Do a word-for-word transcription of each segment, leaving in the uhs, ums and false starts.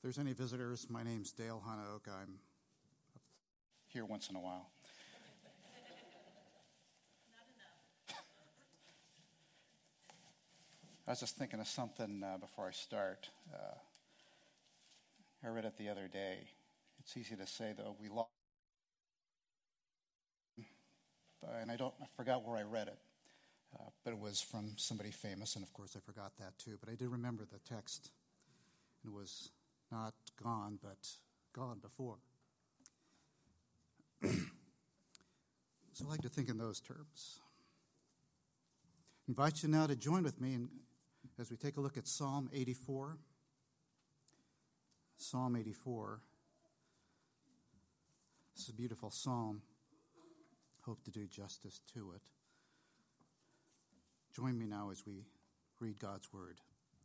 there's any visitors, my name's Dale Hanoak. I'm here once in a while. Not enough. I was just thinking of something uh, before I start. Uh, I read it the other day. It's easy to say, though, we lost. And I don't, I forgot where I read it. Uh, but it was from somebody famous, and of course I forgot that too. But I did remember the text. It was not gone, but gone before. So I like to think in those terms. I invite you now to join with me in, as we take a look at Psalm eighty-four. Psalm eighty-four. This is a beautiful psalm. Hope to do justice to it. Join me now as we read God's word.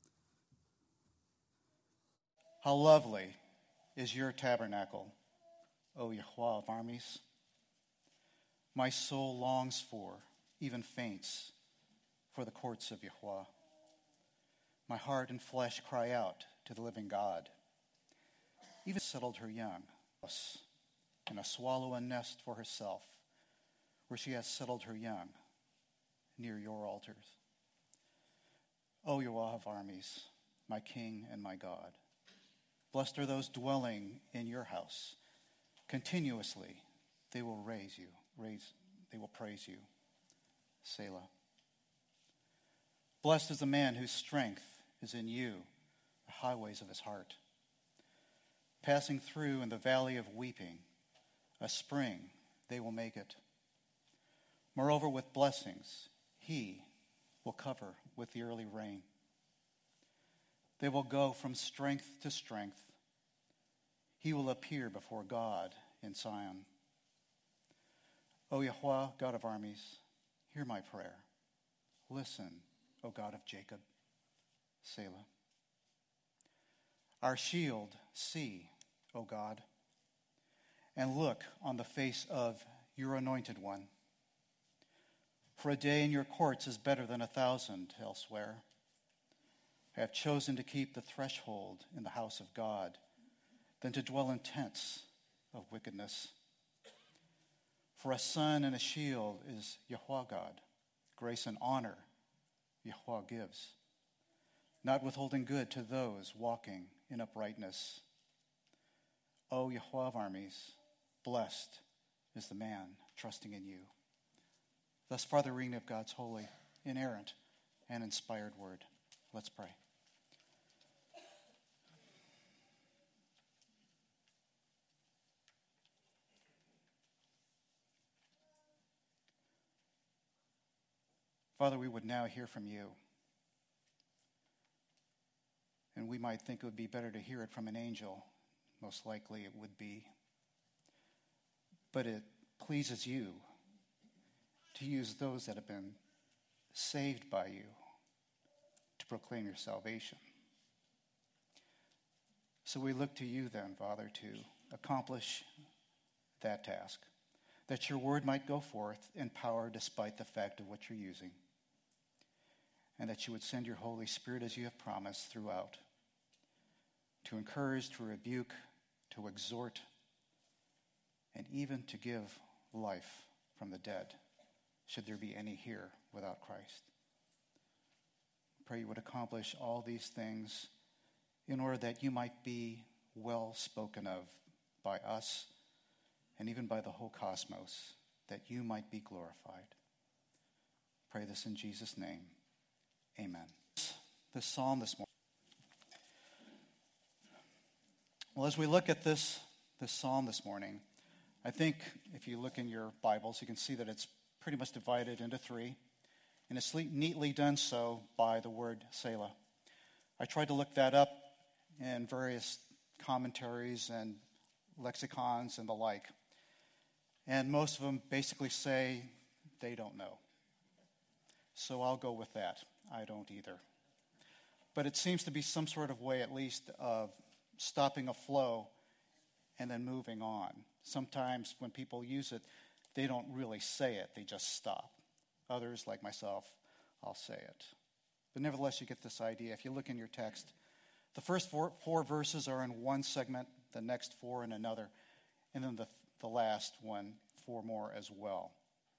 How lovely is your tabernacle, O Yahweh of armies. My soul longs for, even faints, for the courts of Yahweh. My heart and flesh cry out to the living God. Even settled her young, and a swallow a nest for herself, where she has settled her young, near your altars. O Yahweh of armies, my King and my God, blessed are those dwelling in your house. Continuously they will raise you, raise, they will praise you. Selah. Blessed is the man whose strength is in you, the highways of his heart. Passing through in the valley of weeping, a spring they will make it. Moreover, with blessings, he will cover with the early rain. They will go from strength to strength. He will appear before God in Zion. O Yahweh, God of armies, hear my prayer. Listen, O God of Jacob. Selah. Our shield, see, O God, and look on the face of your anointed one. For a day in your courts is better than a thousand elsewhere. I have chosen to keep the threshold in the house of God than to dwell in tents of wickedness. For a sun and a shield is Yahweh God. Grace and honor Yahweh gives, not withholding good to those walking in uprightness. O Yahweh of armies, blessed is the man trusting in you. Thus far the reading of God's holy, inerrant, and inspired word. Let's pray. Father, we would now hear from you. And we might think it would be better to hear it from an angel. Most likely it would be. But it pleases you to use those that have been saved by you to proclaim your salvation. So we look to you then, Father, to accomplish that task, that your word might go forth in power despite the fact of what you're using, and that you would send your Holy Spirit as you have promised throughout, to encourage, to rebuke, to exhort, and even to give life from the dead, should there be any here without Christ. Pray you would accomplish all these things in order that you might be well spoken of by us and even by the whole cosmos, that you might be glorified. Pray this in Jesus' name. Amen. This psalm this morning. Well, as we look at this, this psalm this morning, I think if you look in your Bibles, you can see that it's pretty much divided into three, and it's neatly done so by the word Selah. I tried to look that up in various commentaries and lexicons and the like, and most of them basically say they don't know. So I'll go with that. I don't either. But it seems to be some sort of way, at least, of stopping a flow and then moving on. Sometimes when people use it, they don't really say it. They just stop. Others, like myself, I'll say it. But nevertheless, you get this idea. If you look in your text, The first four, four verses are in one segment, the next four in another, and then the, the last one, four more as well.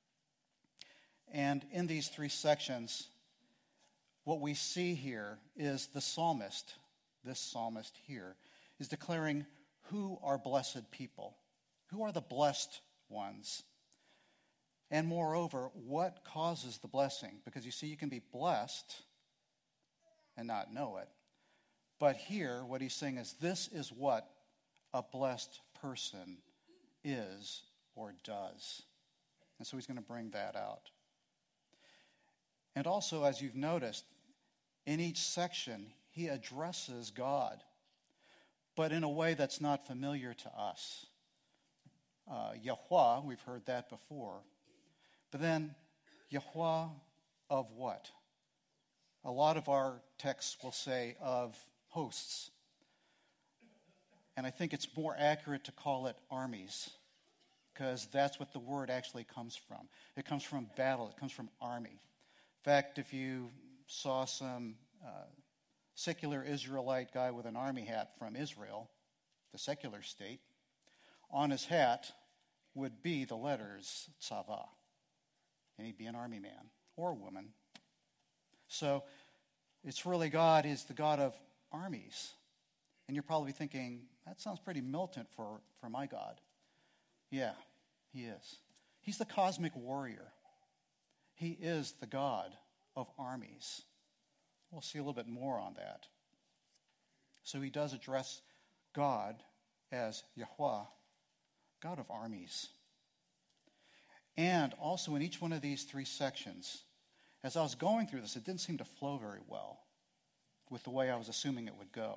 And in these three sections, what we see here is the psalmist, this psalmist here, is declaring who are blessed people, who are the blessed ones. And moreover, what causes the blessing? Because you see, you can be blessed and not know it. But here, what he's saying is this is what a blessed person is or does. And so he's going to bring that out. And also, as you've noticed, in each section, he addresses God, but in a way that's not familiar to us. Uh, Yahweh, we've heard that before. But then, Yahweh of what? A lot of our texts will say of hosts. And I think it's more accurate to call it armies, because that's what the word actually comes from. It comes from battle. It comes from army. In fact, if you saw some uh, secular Israelite guy with an army hat from Israel, the secular state, on his hat would be the letters Tzava. And he'd be an army man or woman. So it's really God is the God of armies. And you're probably thinking, that sounds pretty militant for, for my God. Yeah, he is. He's the cosmic warrior. He is the God of armies. We'll see a little bit more on that. So he does address God as Yahweh, God of armies. And also in each one of these three sections, as I was going through this, it didn't seem to flow very well with the way I was assuming it would go.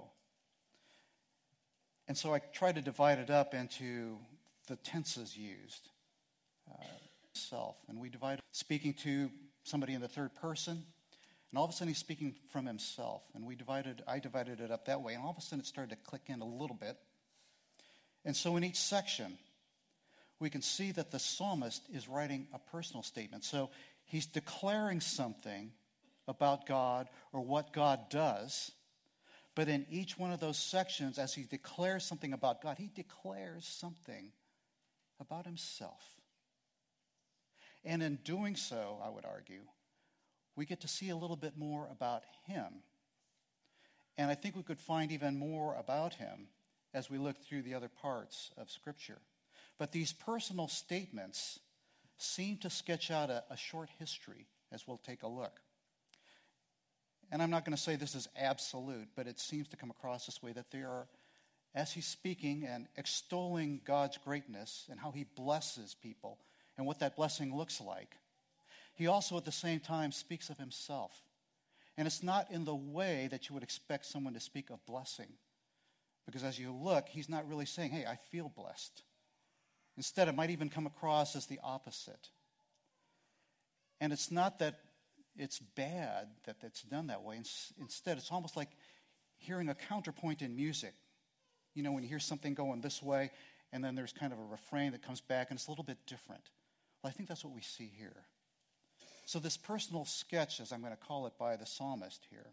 And so I tried to divide it up into the tenses used. Uh, self. And we divide speaking to somebody in the third person, and all of a sudden he's speaking from himself. And we divided, I divided it up that way, and all of a sudden it started to click in a little bit. And so in each section, we can see that the psalmist is writing a personal statement. So he's declaring something about God or what God does. But in each one of those sections, as he declares something about God, he declares something about himself. And in doing so, I would argue, we get to see a little bit more about him. And I think we could find even more about him as we look through the other parts of Scripture. But these personal statements seem to sketch out a, a short history, as we'll take a look. And I'm not going to say this is absolute, but it seems to come across this way, that they are, as he's speaking and extolling God's greatness and how he blesses people and what that blessing looks like, he also at the same time speaks of himself. And it's not in the way that you would expect someone to speak of blessing. Because as you look, he's not really saying, hey, I feel blessed. Instead, it might even come across as the opposite. And it's not that it's bad that it's done that way. Instead, it's almost like hearing a counterpoint in music. You know, when you hear something going this way, and then there's kind of a refrain that comes back, and it's a little bit different. Well, I think that's what we see here. So this personal sketch, as I'm going to call it, by the psalmist here,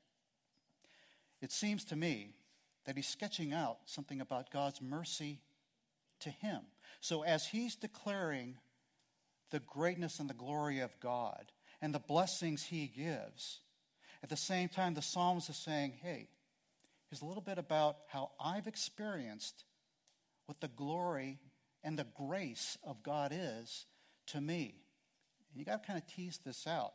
it seems to me that he's sketching out something about God's mercy to him. So as he's declaring the greatness and the glory of God and the blessings he gives, at the same time the psalmist is saying, hey, here's a little bit about how I've experienced what the glory and the grace of God is to me. And you got to kind of tease this out.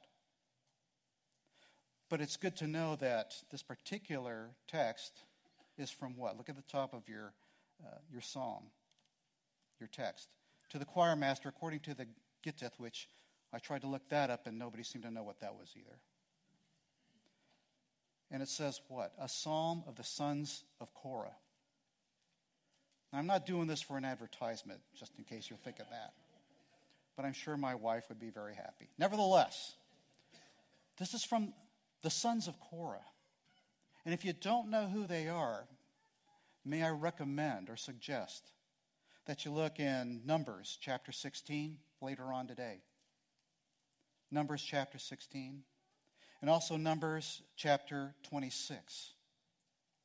But it's good to know that this particular text is from what? Look at the top of your uh, your psalm, your text. To the choir master, according to the Gittith, which I tried to look that up and nobody seemed to know what that was either. And it says what? A psalm of the sons of Korah. Now, I'm not doing this for an advertisement, just in case you're thinking that. But I'm sure my wife would be very happy. Nevertheless, this is from the sons of Korah. And if you don't know who they are, may I recommend or suggest that you look in Numbers chapter sixteen later on today. Numbers chapter sixteen. And also Numbers chapter twenty-six.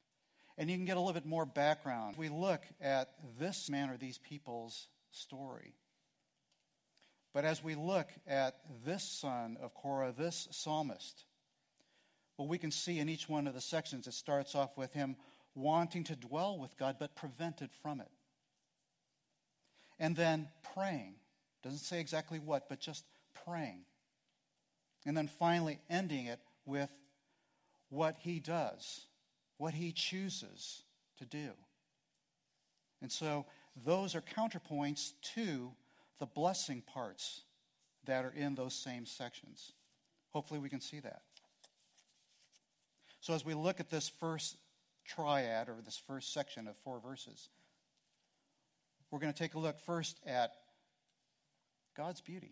And you can get a little bit more background. We look at this man or these people's story. But as we look at this son of Korah, this psalmist, what we can see in each one of the sections, it starts off with him wanting to dwell with God, but prevented from it. And then praying. Doesn't say exactly what, but just praying. And then finally ending it with what he does, what he chooses to do. And so those are counterpoints to the blessing parts that are in those same sections. Hopefully we can see that. So as we look at this first triad, or this first section of four verses, we're going to take a look first at God's beauty.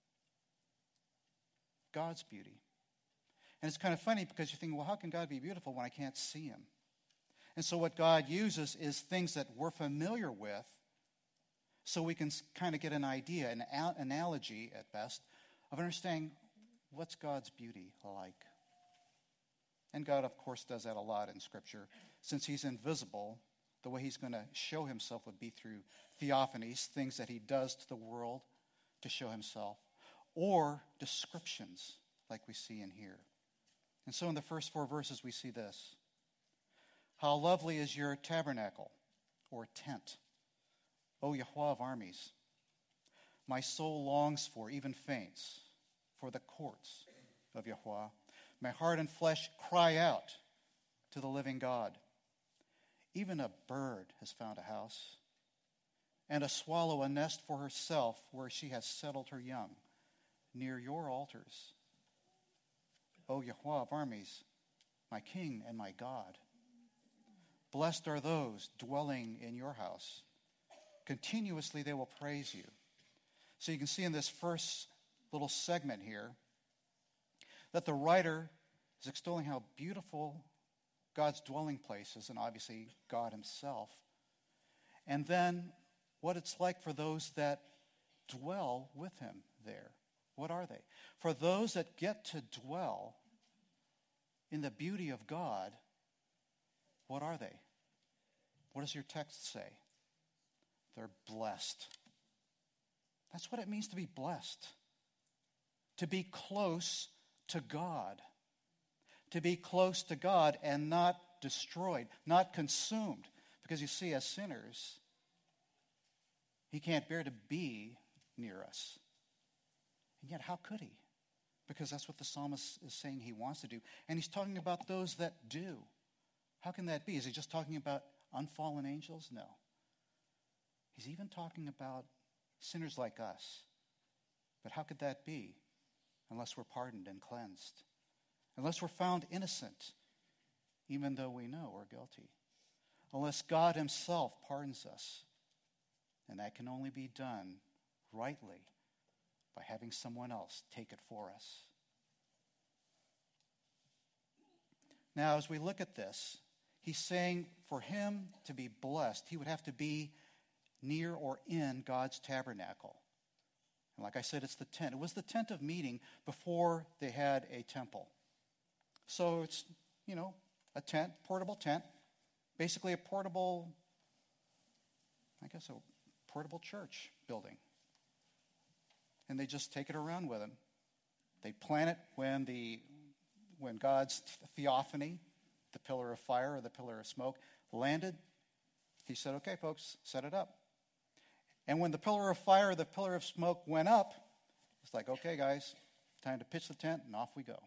God's beauty. And it's kind of funny because you think, well, how can God be beautiful when I can't see him? And so what God uses is things that we're familiar with, so we can kind of get an idea, an analogy at best, of understanding what's God's beauty like. And God, of course, does that a lot in Scripture. Since he's invisible, the way he's going to show himself would be through theophanies, things that he does to the world to show himself, or descriptions like we see in here. And so in the first four verses we see this. How lovely is your tabernacle, or tent, O Yahweh of armies. My soul longs for, even faints, for the courts of Yahweh. My heart and flesh cry out to the living God. Even a bird has found a house, and a swallow a nest for herself where she has settled her young, near your altars. O Yahweh of armies, my King and my God. Blessed are those dwelling in your house. Continuously they will praise you. So you can see in this first little segment here that the writer is extolling how beautiful God's dwelling place is, and obviously God himself. And then what it's like for those that dwell with him there. What are they? For those that get to dwell in the beauty of God, what are they? What does your text say? They're blessed. That's what it means to be blessed. To be close to God. To be close to God and not destroyed, not consumed. Because you see, as sinners, he can't bear to be near us. And yet, how could he? Because that's what the psalmist is saying he wants to do. And he's talking about those that do. How can that be? Is he just talking about unfallen angels? No. He's even talking about sinners like us. But how could that be unless we're pardoned and cleansed? Unless we're found innocent, even though we know we're guilty. Unless God himself pardons us. And that can only be done rightly by having someone else take it for us. Now, as we look at this, he's saying for him to be blessed, he would have to be near or in God's tabernacle. And like I said, it's the tent. It was the tent of meeting before they had a temple. So it's, you know, a tent, portable tent, basically a portable, I guess a portable church building. And they just take it around with them. They plant it when the when God's theophany, the pillar of fire or the pillar of smoke, landed. He said, okay, folks, set it up. And when the pillar of fire or the pillar of smoke went up, it's like, okay, guys, time to pitch the tent, and off we go.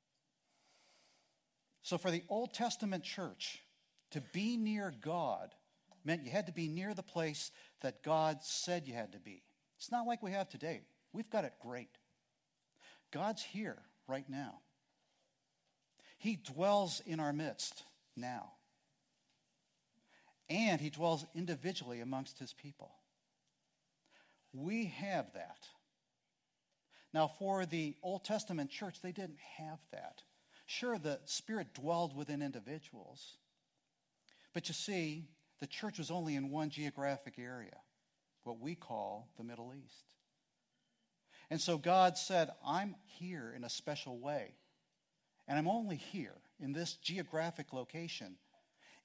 So for the Old Testament church, to be near God meant you had to be near the place that God said you had to be. It's not like we have today. We've got it great. God's here right now. He dwells in our midst now. And he dwells individually amongst his people. We have that. Now, for the Old Testament church, they didn't have that. Sure, the Spirit dwelled within individuals. But you see, the church was only in one geographic area, what we call the Middle East. And so God said, I'm here in a special way. And I'm only here in this geographic location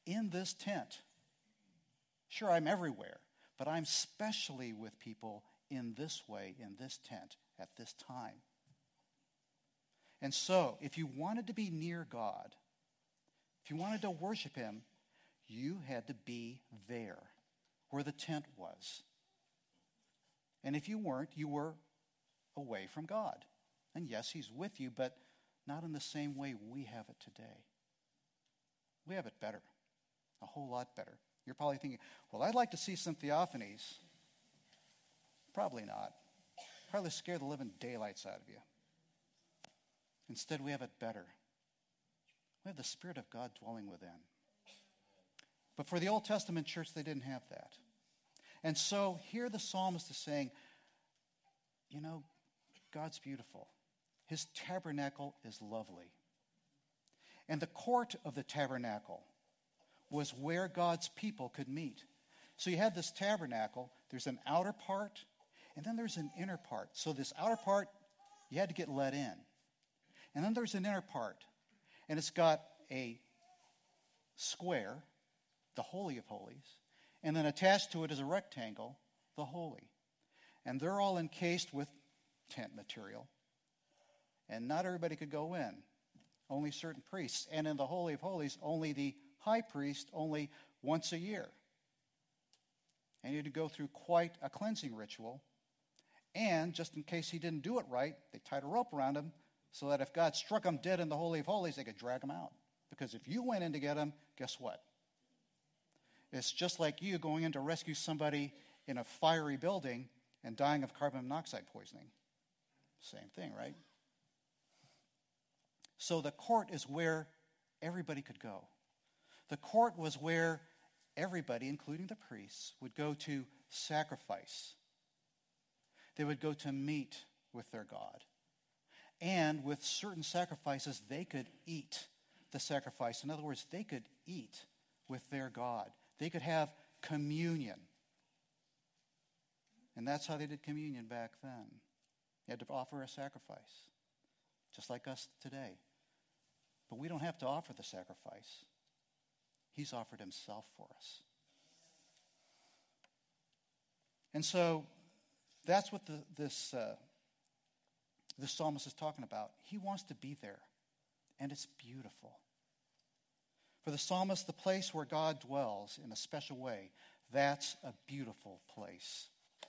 in this tent. Sure, I'm everywhere, but I'm specially with people in this way, in this tent, at this time. And so, if you wanted to be near God, if you wanted to worship him, you had to be there, where the tent was. And if you weren't, you were away from God. And yes, he's with you, but not in the same way we have it today. We have it better, a whole lot better. You're probably thinking, well, I'd like to see some theophanies. Probably not. Probably scare the living daylights out of you. Instead, we have it better. We have the Spirit of God dwelling within. But for the Old Testament church, they didn't have that. And so here the psalmist is saying, you know, God's beautiful. His tabernacle is lovely. And the court of the tabernacle was where God's people could meet. So you had this tabernacle. There's an outer part, and then there's an inner part. So this outer part, you had to get let in. And then there's an inner part, and it's got a square, the Holy of Holies, and then attached to it is a rectangle, the Holy. And they're all encased with tent material. And not everybody could go in, only certain priests. And in the Holy of Holies, only the high priest, only once a year. And he had to go through quite a cleansing ritual. And just in case he didn't do it right, they tied a rope around him so that if God struck him dead in the Holy of Holies, they could drag him out. Because if you went in to get him, guess what? It's just like you going in to rescue somebody in a fiery building and dying of carbon monoxide poisoning. Same thing, right? So the court is where everybody could go. The court was where everybody, including the priests, would go to sacrifice. They would go to meet with their God. And with certain sacrifices, they could eat the sacrifice. In other words, they could eat with their God. They could have communion. And that's how they did communion back then. You had to offer a sacrifice, just like us today. But we don't have to offer the sacrifice. He's offered himself for us. And so that's what the, this, uh, this psalmist is talking about. He wants to be there, and it's beautiful. For the psalmist, the place where God dwells in a special way, that's a beautiful place.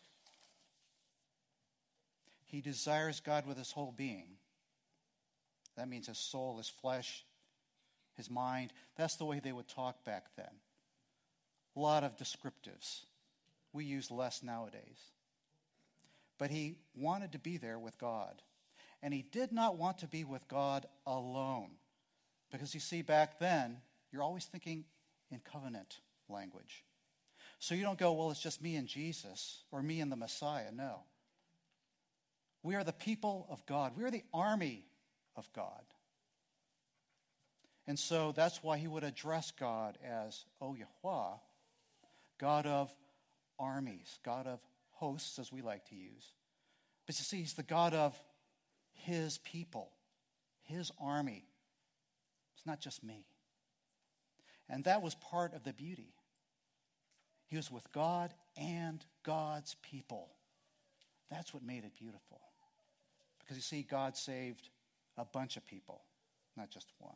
He desires God with his whole being. That means his soul, his flesh, his mind. That's the way they would talk back then. A lot of descriptives. We use less nowadays. But he wanted to be there with God. And he did not want to be with God alone. Because you see, back then, you're always thinking in covenant language. So you don't go, well, it's just me and Jesus, or me and the Messiah. No. We are the people of God. We are the army of God. And so that's why he would address God as O Yahweh, God of armies, God of hosts, as we like to use. But you see, he's the God of his people, his army. It's not just me. And that was part of the beauty. He was with God and God's people. That's what made it beautiful. Because you see, God saved a bunch of people, not just one.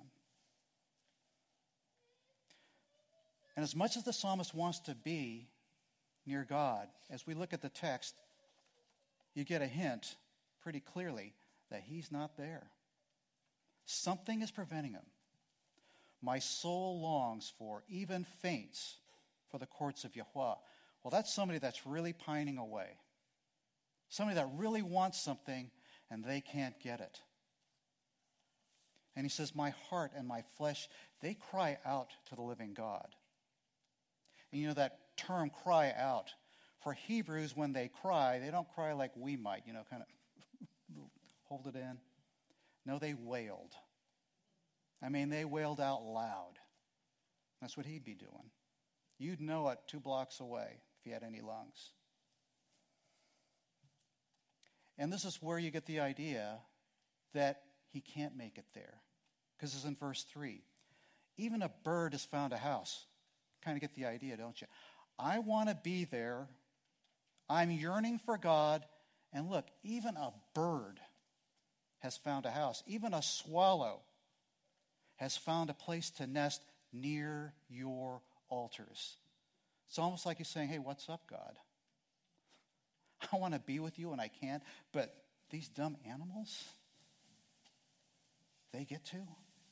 And as much as the psalmist wants to be near God, as we look at the text, you get a hint pretty clearly that he's not there. Something is preventing him. My soul longs for, even faints, for the courts of Yahweh. Well, that's somebody that's really pining away. Somebody that really wants something and they can't get it. And he says, my heart and my flesh, they cry out to the living God. And you know that term, cry out. For Hebrews, when they cry, they don't cry like we might, you know, kind of hold it in. No, they wailed. I mean, they wailed out loud. That's what he'd be doing. You'd know it two blocks away if he had any lungs. And this is where you get the idea that he can't make it there. Because it's in verse three. Even a bird has found a house. kind of get the idea, don't you? I want to be there. I'm yearning for God. And look, even a bird has found a house. Even a swallow has found a place to nest near your altars. It's almost like he's saying, hey, what's up, God? I want to be with you and I can't, but these dumb animals, they get to. You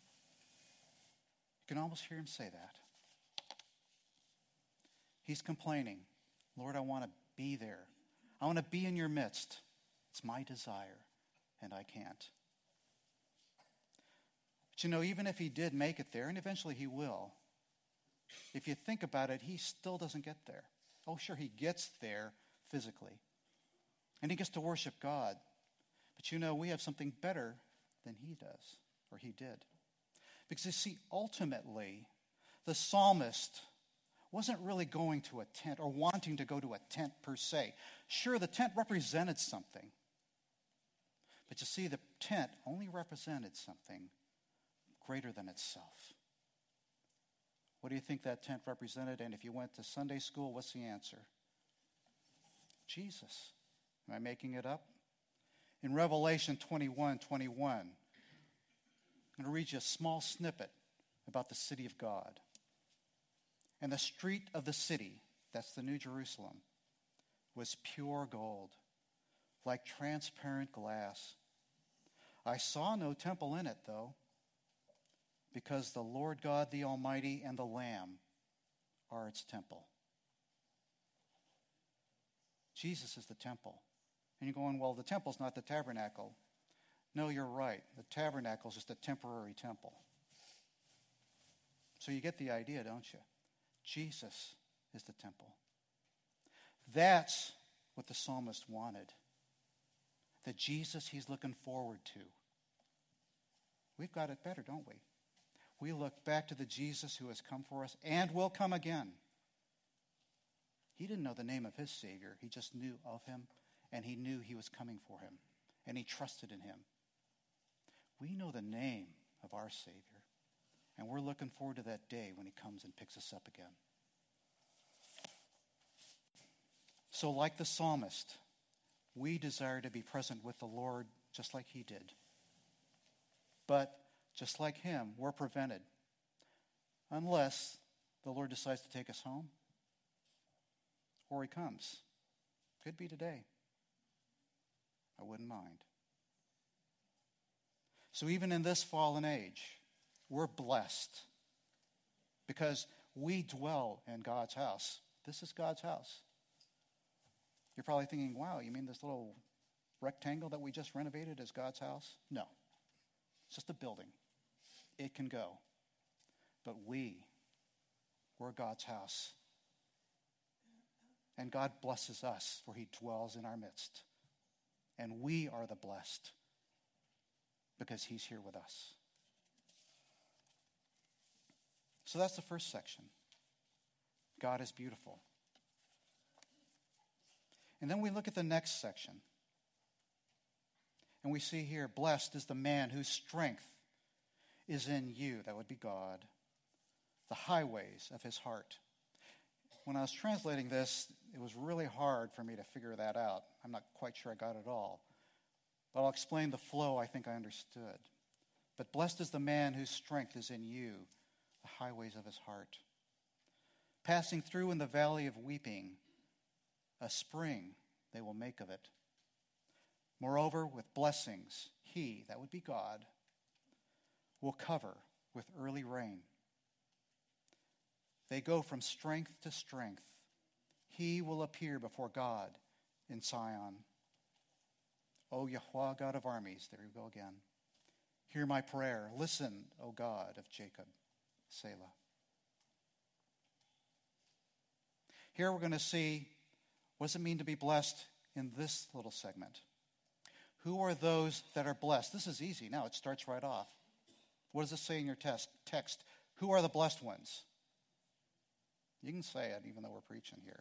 can almost hear him say that. He's complaining, Lord, I want to be there. I want to be in your midst. It's my desire, and I can't. But you know, even if he did make it there, and eventually he will, if you think about it, he still doesn't get there. Oh, sure, he gets there physically. And he gets to worship God. But you know, we have something better than he does, or he did. Because you see, ultimately, the psalmist wasn't really going to a tent or wanting to go to a tent per se. Sure, the tent represented something. But you see, the tent only represented something greater than itself. What do you think that tent represented? And if you went to Sunday school, what's the answer? Jesus. Am I making it up? In Revelation twenty-one twenty-one, I'm going to read you a small snippet about the city of God. And the street of the city, that's the New Jerusalem, was pure gold, like transparent glass. I saw no temple in it, though, because the Lord God, the Almighty, and the Lamb are its temple. Jesus is the temple. And you're going, well, the temple's not the tabernacle. No, you're right. The tabernacle is just a temporary temple. So you get the idea, don't you? Jesus is the temple. That's what the psalmist wanted. The Jesus he's looking forward to. We've got it better, don't we? We look back to the Jesus who has come for us and will come again. He didn't know the name of his Savior. He just knew of him, and he knew he was coming for him, and he trusted in him. We know the name of our Savior, and we're looking forward to that day when he comes and picks us up again. So like the psalmist, we desire to be present with the Lord just like he did. But just like him, we're prevented unless the Lord decides to take us home or he comes. Could be today. I wouldn't mind. So even in this fallen age, we're blessed because we dwell in God's house. This is God's house. You're probably thinking, wow, you mean this little rectangle that we just renovated is God's house? No. It's just a building. It can go. But we, we're God's house. And God blesses us, for he dwells in our midst. And we are the blessed because he's here with us. So that's the first section. God is beautiful. And then we look at the next section. And we see here, blessed is the man whose strength is in you. That would be God. The highways of his heart. When I was translating this, it was really hard for me to figure that out. I'm not quite sure I got it all. But I'll explain the flow I think I understood. But blessed is the man whose strength is in you, the highways of his heart. Passing through in the valley of weeping, a spring they will make of it. Moreover, with blessings, he, that would be God, will cover with early rain. They go from strength to strength. He will appear before God in Zion. O Yahweh, God of armies, there you go again. Hear my prayer. Listen, O God of Jacob. Selah. Here we're going to see what does it mean to be blessed in this little segment. Who are those that are blessed? This is easy. Now it starts right off. What does it say in your test, text? Who are the blessed ones? You can say it even though we're preaching here.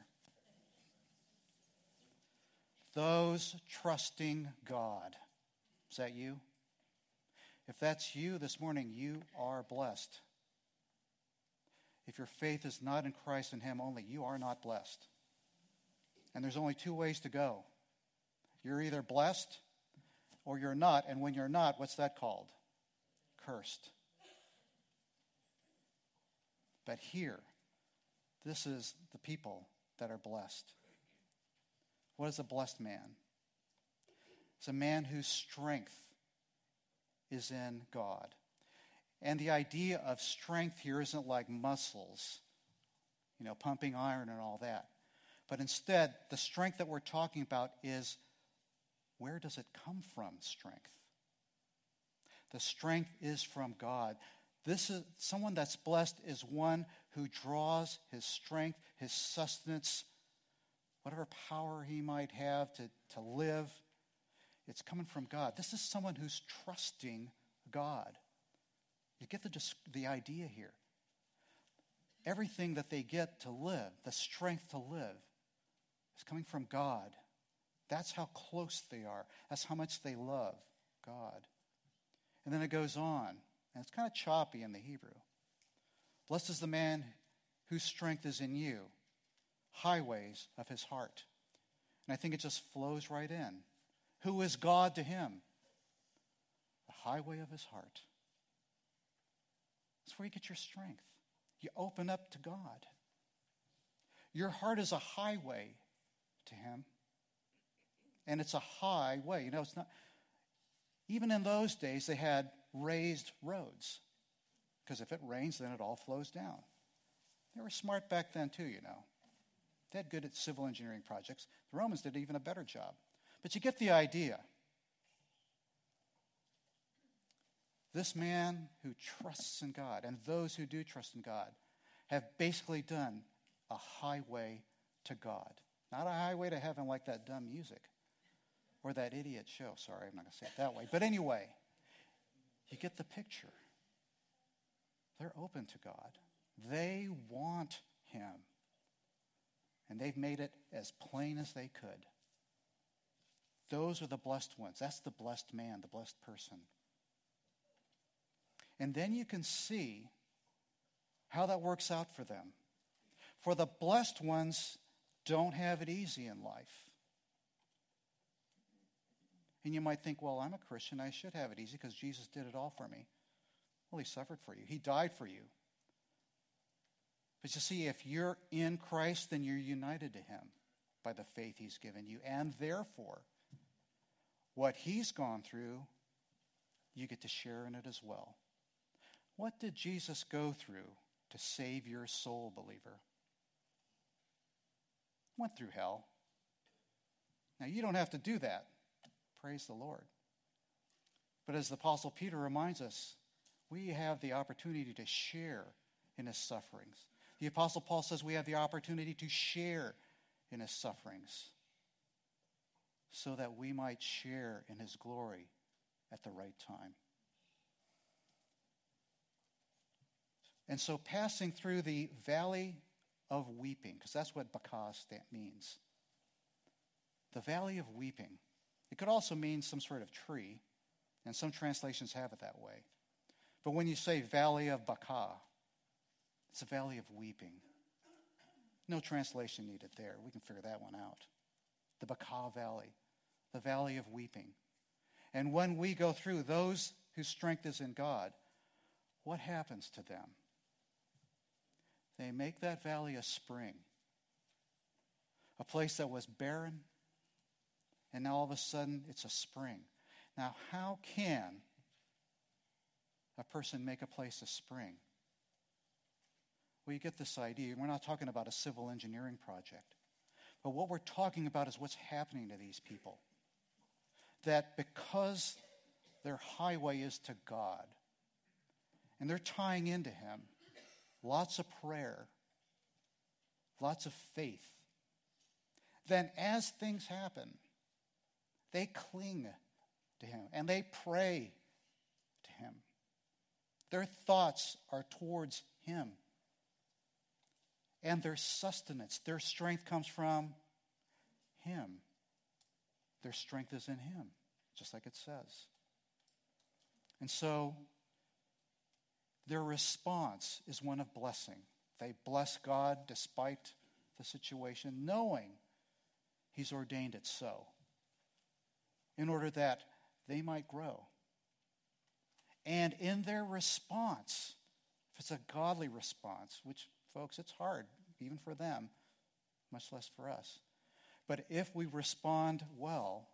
Those trusting God. Is that you? If that's you this morning, you are blessed. if your faith is not in Christ and him only, you are not blessed. And there's only two ways to go. You're either blessed or you're not. And when you're not, what's that called? Cursed. But here, this is the people that are blessed. What is a blessed man? It's a man whose strength is in God. And the idea of strength here isn't like muscles, you know, pumping iron and all that. But instead, the strength that we're talking about is, where does it come from, strength? The strength is from God. This is someone that's blessed is one who draws his strength, his sustenance, whatever power he might have to, to live, it's coming from God. This is someone who's trusting God. You get the, the idea here. Everything that they get to live, the strength to live, is coming from God. That's how close they are. That's how much they love God. And then it goes on, and it's kind of choppy in the Hebrew. Blessed is the man whose strength is in you, highways of his heart. And I think it just flows right in. Who is God to him? The highway of his heart. That's where you get your strength. You open up to God. Your heart is a highway to him. And it's a high way. You know, it's not, even in those days, they had raised roads. Because if it rains, then it all flows down. They were smart back then too, you know. They had good at civil engineering projects. The Romans did even a better job. But you get the idea. This man who trusts in God, and those who do trust in God, have basically done a highway to God. Not a highway to heaven like that dumb music or that idiot show. Sorry, I'm not going to say it that way. But anyway, you get the picture. They're open to God. They want him. And they've made it as plain as they could. Those are the blessed ones. That's the blessed man, the blessed person. And then you can see how that works out for them. For the blessed ones don't have it easy in life. And you might think, well, I'm a Christian. I should have it easy because Jesus did it all for me. Well, he suffered for you. He died for you. But you see, if you're in Christ, then you're united to him by the faith he's given you. And therefore, what he's gone through, you get to share in it as well. What did Jesus go through to save your soul, believer? Went through hell. Now, you don't have to do that. Praise the Lord. But as the Apostle Peter reminds us, we have the opportunity to share in his sufferings. The Apostle Paul says we have the opportunity to share in his sufferings so that we might share in his glory at the right time. And so passing through the valley of weeping, because that's what Bakah means. The valley of weeping. It could also mean some sort of tree, and some translations have it that way. But when you say valley of Bakah, it's a valley of weeping. No translation needed there. We can figure that one out. The Bakah Valley, the valley of weeping. And when we go through, those whose strength is in God, what happens to them? They make that valley a spring. A place that was barren, and now all of a sudden it's a spring. Now, how can a person make a place a spring? Well, you get this idea. We're not talking about a civil engineering project. But what we're talking about is what's happening to these people. That because their highway is to God, and they're tying into him, lots of prayer, lots of faith, then as things happen, they cling to him and they pray to him. Their thoughts are towards him. And their sustenance, their strength comes from him. Their strength is in him, just like it says. And so their response is one of blessing. They bless God despite the situation, knowing he's ordained it so, in order that they might grow. And in their response, if it's a godly response, which, folks, it's hard, even for them, much less for us. But if we respond well,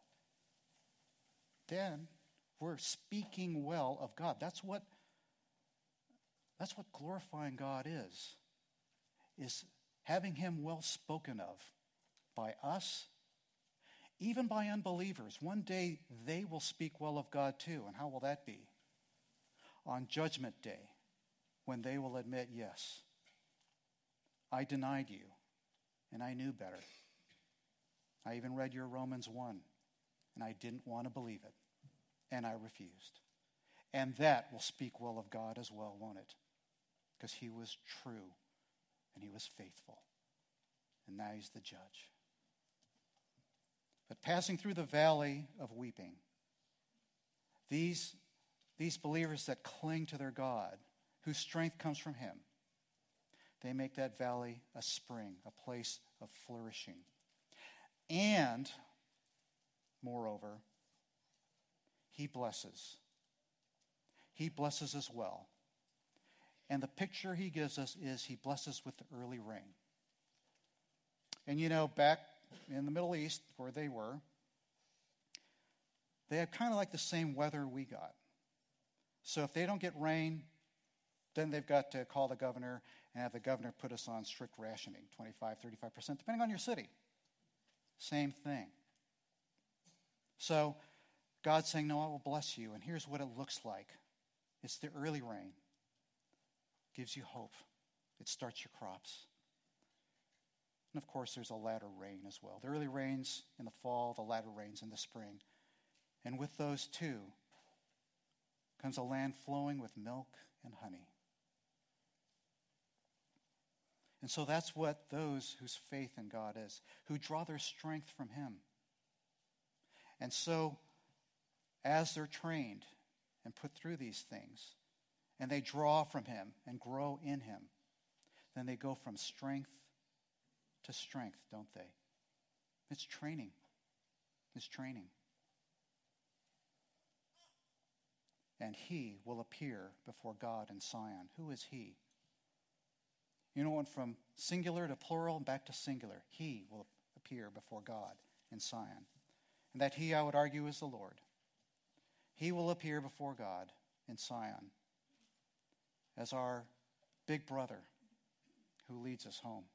then we're speaking well of God. That's what, that's what glorifying God is, is having him well spoken of by us, even by unbelievers. One day they will speak well of God too. And how will that be? On Judgment Day, when they will admit, yes, I denied you, and I knew better. I even read your Romans one, and I didn't want to believe it, and I refused. And that will speak well of God as well, won't it? Because he was true, and he was faithful, and now he's the judge. But passing through the valley of weeping, these, these believers that cling to their God, whose strength comes from him, they make that valley a spring, a place of flourishing. And, moreover, he blesses. He blesses as well. And the picture he gives us is he blesses with the early rain. And you know, back in the Middle East, where they were, they had kind of like the same weather we got. So if they don't get rain, then they've got to call the governor and have the governor put us on strict rationing, twenty-five, thirty-five percent, depending on your city. Same thing. So God's saying, no, I will bless you. And here's what it looks like. It's the early rain. Gives you hope. It starts your crops. And of course, there's a latter rain as well. The early rains in the fall, the latter rains in the spring. And with those two comes a land flowing with milk and honey. And so that's what those whose faith in God is, who draw their strength from him. And so, as they're trained and put through these things, and they draw from him and grow in him, then they go from strength to strength, don't they? It's training. It's training. And he will appear before God in Zion. Who is he? You know, went from singular to plural and back to singular. He will appear before God in Zion. And that he, I would argue, is the Lord. He will appear before God in Zion as our big brother who leads us home.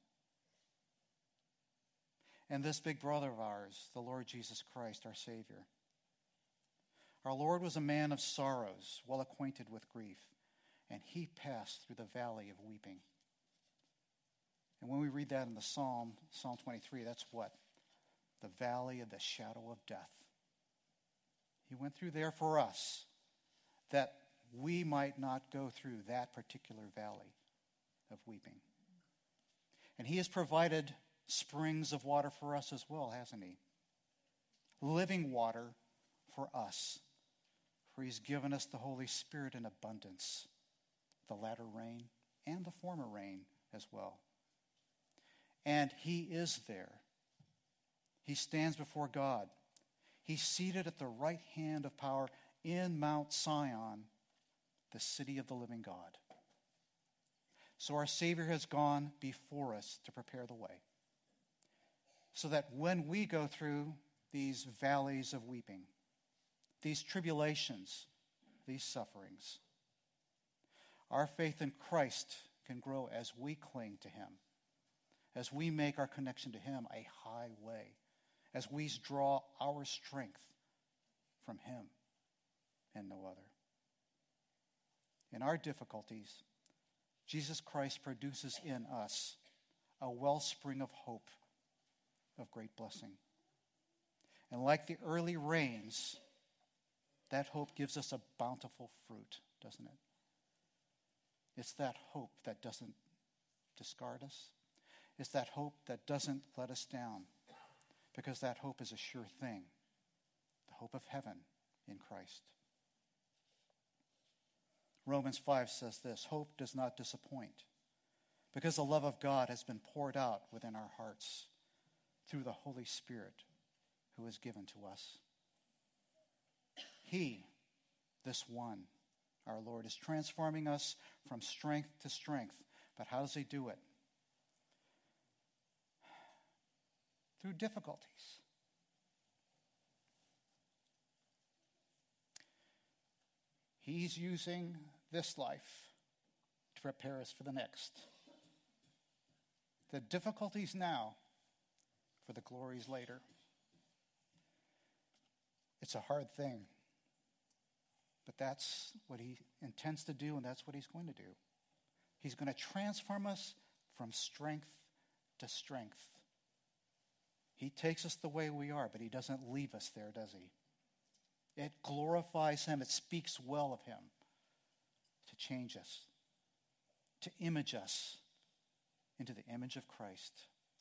And this big brother of ours, the Lord Jesus Christ, our Savior. Our Lord was a man of sorrows, well acquainted with grief, and he passed through the valley of weeping. And when we read that in the Psalm, Psalm twenty-three, that's what? The valley of the shadow of death. He went through there for us, that we might not go through that particular valley of weeping. And he has provided springs of water for us as well, hasn't he? Living water for us. For he's given us the Holy Spirit in abundance, the latter rain and the former rain as well. And he is there. He stands before God. He's seated at the right hand of power in Mount Zion, the city of the living God. So our Savior has gone before us to prepare the way, so that when we go through these valleys of weeping, these tribulations, these sufferings, our faith in Christ can grow as we cling to him, as we make our connection to him a highway, as we draw our strength from him and no other. In our difficulties, Jesus Christ produces in us a wellspring of hope, of great blessing. And like the early rains, that hope gives us a bountiful fruit, doesn't it? It's that hope that doesn't discard us. It's that hope that doesn't let us down, because that hope is a sure thing, the hope of heaven in Christ. Romans five says this: hope does not disappoint, because the love of God has been poured out within our hearts through the Holy Spirit who is given to us. He, this one, our Lord, is transforming us from strength to strength. But how does he do it? Through difficulties. He's using this life to prepare us for the next. The difficulties now for the glories later. It's a hard thing. But that's what he intends to do, and that's what he's going to do. He's going to transform us from strength to strength. He takes us the way we are, but he doesn't leave us there, does he? It glorifies him. It speaks well of him to change us, to image us into the image of Christ.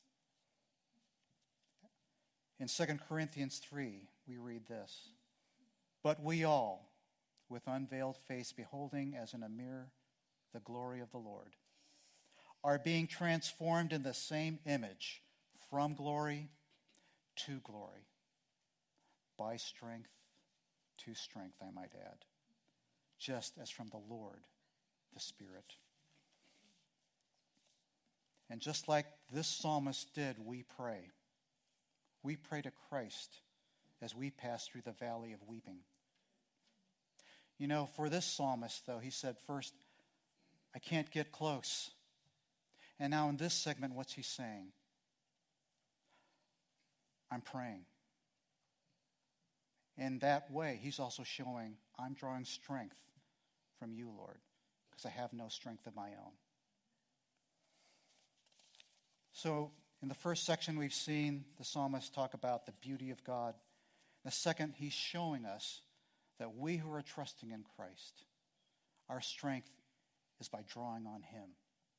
In Second Corinthians three, we read this. But we all, with unveiled face, beholding as in a mirror the glory of the Lord, are being transformed in the same image from glory to glory, by strength to strength, I might add, just as from the Lord, the Spirit. And just like this psalmist did, we pray. We pray to Christ as we pass through the valley of weeping. You know, for this psalmist, though, he said, first, I can't get close. And now in this segment, what's he saying? I'm praying. In that way, he's also showing, I'm drawing strength from you, Lord, because I have no strength of my own. So, in the first section, we've seen the psalmist talk about the beauty of God. The second, he's showing us that we who are trusting in Christ, our strength is by drawing on him.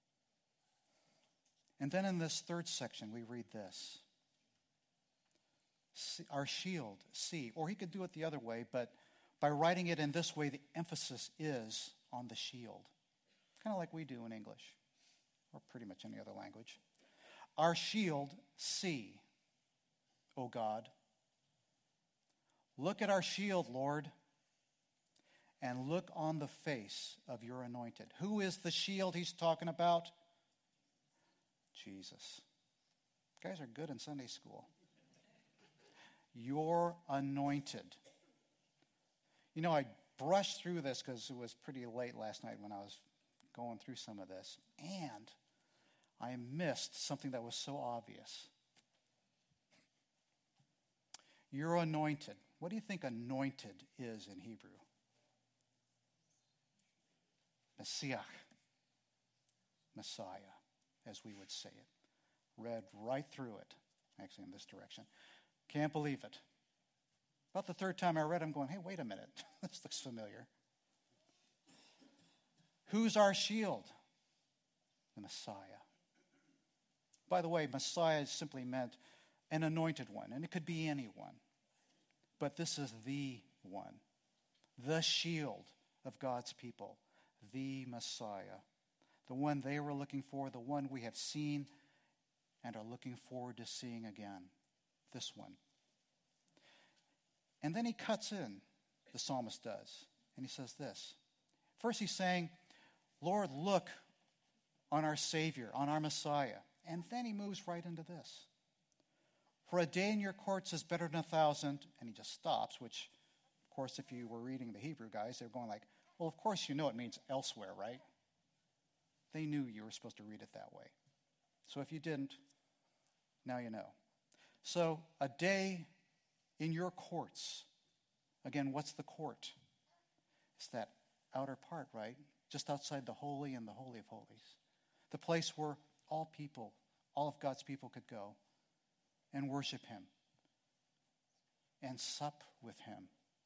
And then in this third section, we read this. Our shield, see, or he could do it the other way, but by writing it in this way, the emphasis is on the shield. Kind of like we do in English, or pretty much any other language. Our shield, see, O God. Look at our shield, Lord, and look on the face of your anointed. Who is the shield he's talking about? Jesus. You guys are good in Sunday school. Your anointed. You know, I brushed through this because it was pretty late last night when I was going through some of this. And I missed something that was so obvious. You're anointed. What do you think anointed is in Hebrew? Messiah. Messiah, as we would say it. Read right through it. Actually, in this direction. Can't believe it. About the third time I read, I'm going, hey, wait a minute. This looks familiar. Who's our shield? The Messiah. By the way, Messiah simply meant an anointed one, and it could be anyone. But this is the one, the shield of God's people, the Messiah, the one they were looking for, the one we have seen and are looking forward to seeing again, this one. And then he cuts in, the psalmist does, and he says this. First he's saying, Lord, look on our Savior, on our Messiah. And then he moves right into this. For a day in your courts is better than a thousand. And he just stops, which, of course, if you were reading the Hebrew guys, they're going like, well, of course you know it means elsewhere, right? They knew you were supposed to read it that way. So if you didn't, now you know. So a day in your courts. Again, what's the court? It's that outer part, right? Just outside the holy and the holy of holies. The place where all people, all of God's people could go and worship him and sup with him.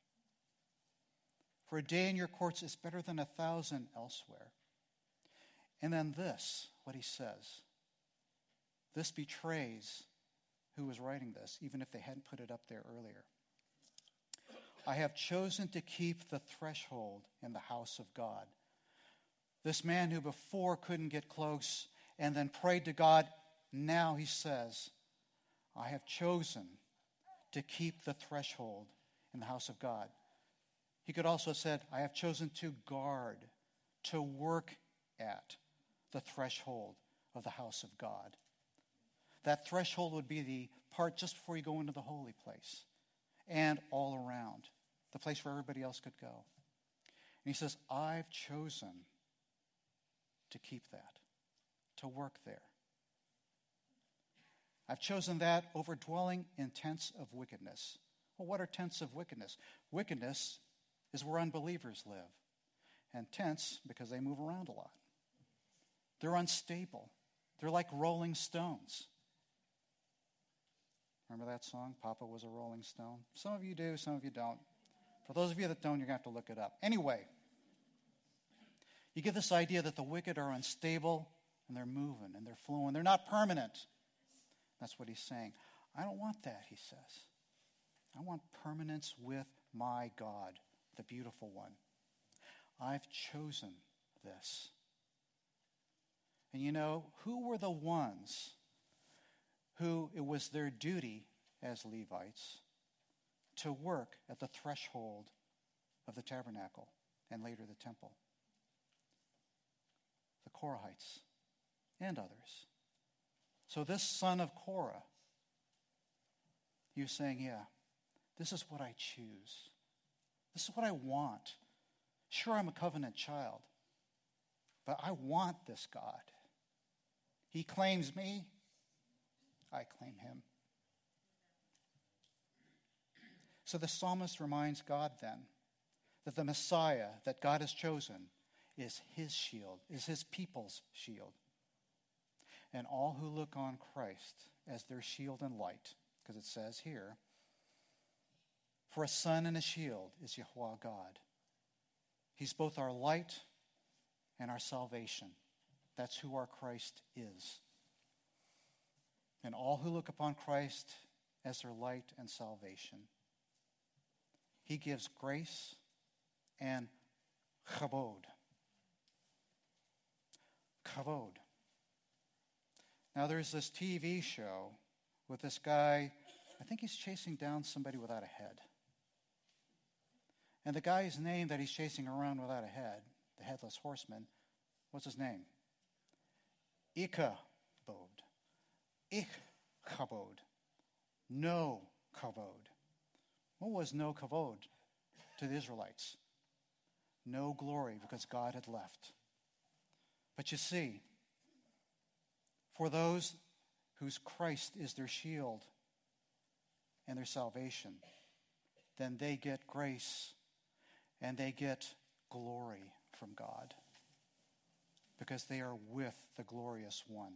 For a day in your courts is better than a thousand elsewhere. And then this, what he says. This betrays who was writing this, even if they hadn't put it up there earlier. I have chosen to keep the threshold in the house of God. This man who before couldn't get close and then prayed to God. Now he says, I have chosen to keep the threshold in the house of God. He could also have said, I have chosen to guard, to work at the threshold of the house of God. That threshold would be the part just before you go into the holy place and all around, the place where everybody else could go. And he says, I've chosen to keep that, to work there. I've chosen that over dwelling in tents of wickedness. Well, what are tents of wickedness? Wickedness is where unbelievers live. And tents, because they move around a lot. They're unstable. They're like rolling stones. Remember that song, Papa Was a Rolling Stone? Some of you do, some of you don't. For those of you that don't, you're going to have to look it up. Anyway, you get this idea that the wicked are unstable, and they're moving, and they're flowing. They're not permanent. That's what he's saying. I don't want that, he says. I want permanence with my God, the beautiful one. I've chosen this. And you know, who were the ones who it was their duty as Levites to work at the threshold of the tabernacle and later the temple? The Korahites and others. So this son of Korah, he was saying, yeah, this is what I choose. This is what I want. Sure, I'm a covenant child, but I want this God. He claims me. I claim him. So the psalmist reminds God then that the Messiah that God has chosen is his shield, is his people's shield. And all who look on Christ as their shield and light, because it says here, for a sun and a shield is Yahweh God. He's both our light and our salvation. That's who our Christ is. And all who look upon Christ as their light and salvation. He gives grace and kavod. Kavod. Now there's this T V show with this guy, I think he's chasing down somebody without a head. And the guy's name that he's chasing around without a head, the headless horseman, what's his name? Ichabod. Ichabod. No kavod. What was no kavod to the Israelites? No glory, because God had left. But you see, for those whose Christ is their shield and their salvation, then they get grace and they get glory from God because they are with the glorious one.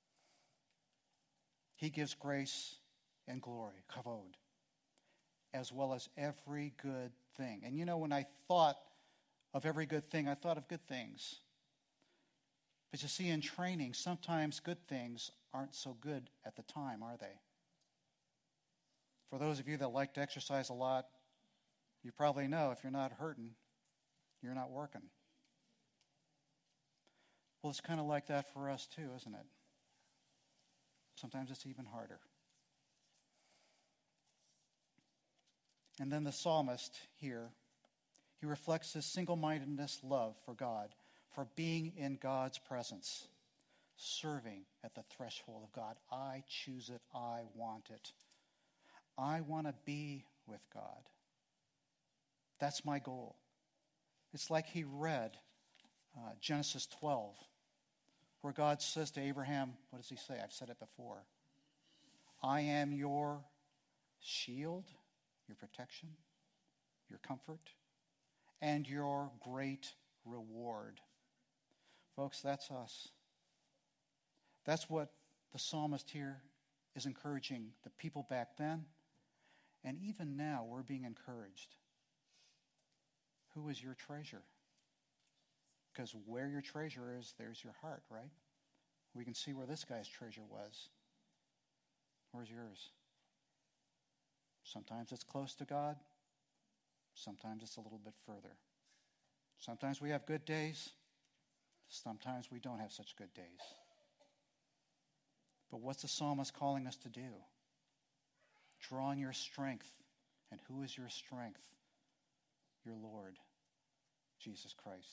He gives grace and glory, kavod, as well as every good thing. And you know, when I thought of every good thing, I thought of good things. But you see, in training, sometimes good things aren't so good at the time, are they? For those of you that like to exercise a lot, you probably know if you're not hurting, you're not working. Well, it's kind of like that for us too, isn't it? Sometimes it's even harder. And then the psalmist here, he reflects his single-mindedness love for God, for being in God's presence, serving at the threshold of God. I choose it. I want it. I want to be with God. That's my goal. It's like he read uh, Genesis twelve, where God says to Abraham, what does he say? I've said it before. I am your shield, your protection, your comfort, and your great reward. Folks, that's us. That's what the psalmist here is encouraging the people back then. And even now, we're being encouraged. Who is your treasure? Because where your treasure is, there's your heart, right? We can see where this guy's treasure was. Where's yours? Sometimes it's close to God. Sometimes it's a little bit further. Sometimes we have good days. Sometimes we don't have such good days. But what's the psalmist calling us to do? Draw on your strength. And who is your strength? Your Lord, Jesus Christ.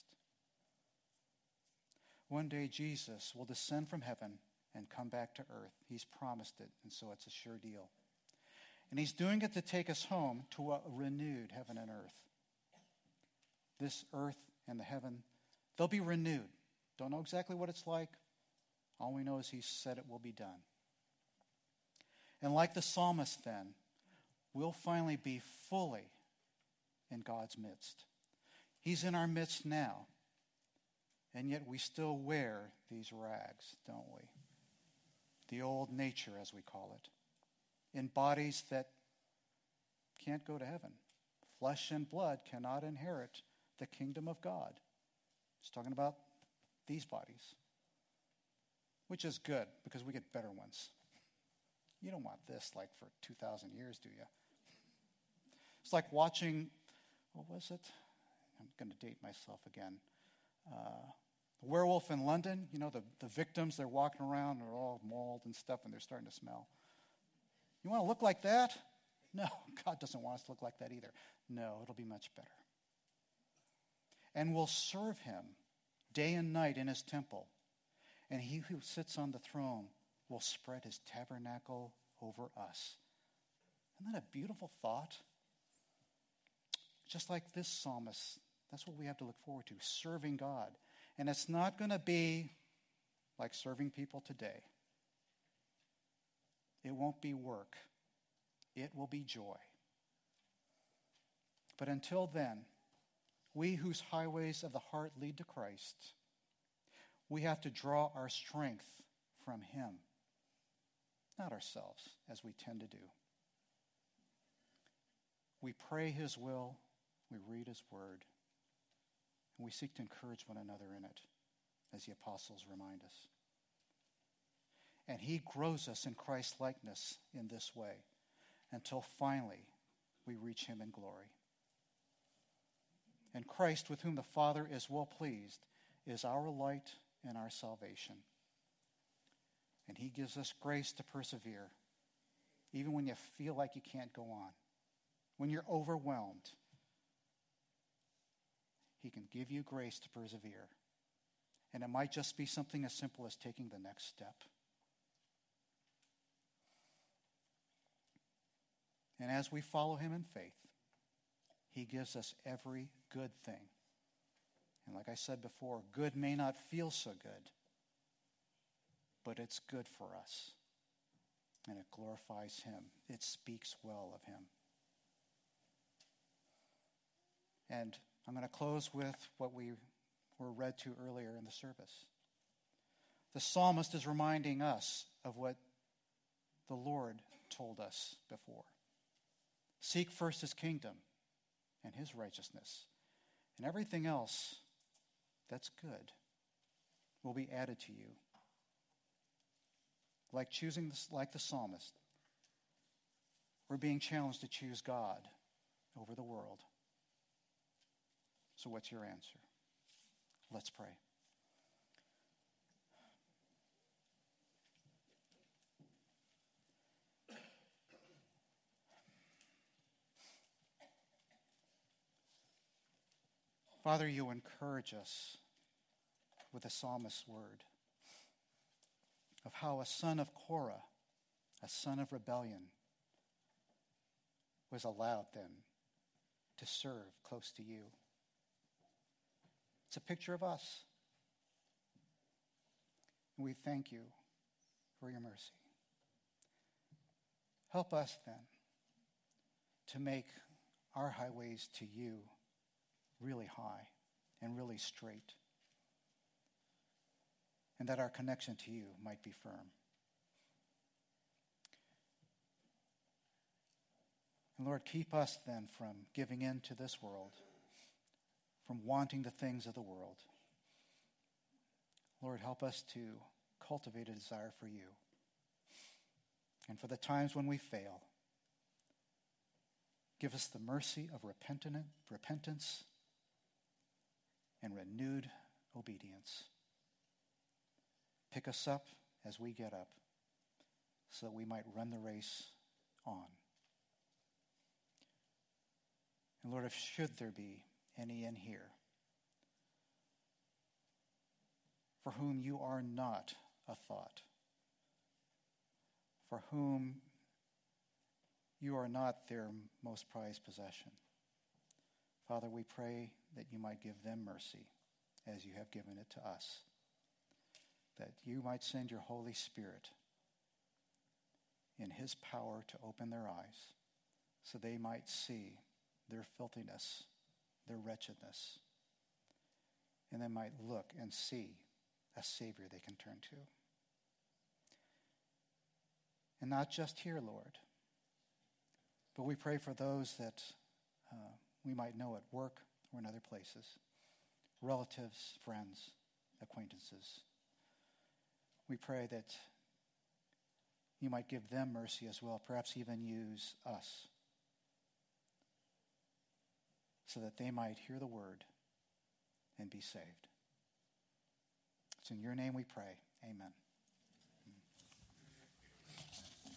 One day Jesus will descend from heaven and come back to earth. He's promised it, and so it's a sure deal. And he's doing it to take us home to a renewed heaven and earth. This earth and the heaven, they'll be renewed. Don't know exactly what it's like. All we know is he said it will be done. And like the psalmist then, we'll finally be fully in God's midst. He's in our midst now. And yet we still wear these rags, don't we? The old nature, as we call it. In bodies that can't go to heaven. Flesh and blood cannot inherit the kingdom of God. He's talking about these bodies. Which is good, because we get better ones. You don't want this like for two thousand years, do you? It's like watching, what was it? I'm going to date myself again. Uh, the Werewolf in London, you know, the, the victims, they're walking around, they're all mauled and stuff, and they're starting to smell. You want to look like that? No, God doesn't want us to look like that either. No, it'll be much better. And we'll serve him day and night in his temple. And he who sits on the throne will spread his tabernacle over us. Isn't that a beautiful thought? Just like this psalmist, that's what we have to look forward to, serving God. And it's not going to be like serving people today. It won't be work. It will be joy. But until then, we whose highways of the heart lead to Christ, we have to draw our strength from him, not ourselves, as we tend to do. We pray his will, we read his word, and we seek to encourage one another in it, as the apostles remind us. And he grows us in Christ's likeness in this way, until finally we reach him in glory. And Christ, with whom the Father is well pleased, is our light and our salvation. And he gives us grace to persevere, even when you feel like you can't go on, when you're overwhelmed. He can give you grace to persevere. And it might just be something as simple as taking the next step. And as we follow him in faith, he gives us every good thing. And like I said before, good may not feel so good, but it's good for us. And it glorifies him. It speaks well of him. And I'm going to close with what we were read to earlier in the service. The psalmist is reminding us of what the Lord told us before. Seek first his kingdom and his righteousness, and everything else that's good will be added to you. Like choosing, this, like the psalmist, we're being challenged to choose God over the world. So what's your answer? Let's pray. Father, you encourage us with the psalmist's word of how a son of Korah, a son of rebellion, was allowed then to serve close to you. It's a picture of us. And we thank you for your mercy. Help us then to make our highways to you really high and really straight, and that our connection to you might be firm. And Lord, keep us then from giving in to this world, from wanting the things of the world. Lord, help us to cultivate a desire for you. And for the times when we fail, give us the mercy of repentant, repentance and renewed obedience. Pick us up as we get up, so that we might run the race on. And Lord, if should there be any in here for whom you are not a thought, for whom you are not their most prized possession, Father, we pray that you might give them mercy as you have given it to us, that you might send your Holy Spirit in his power to open their eyes so they might see their filthiness, their wretchedness, and they might look and see a Savior they can turn to. And not just here, Lord, but we pray for those that uh, we might know at work or in other places, relatives, friends, acquaintances. We pray that you might give them mercy as well, perhaps even use us so that they might hear the word and be saved. It's in your name we pray. Amen.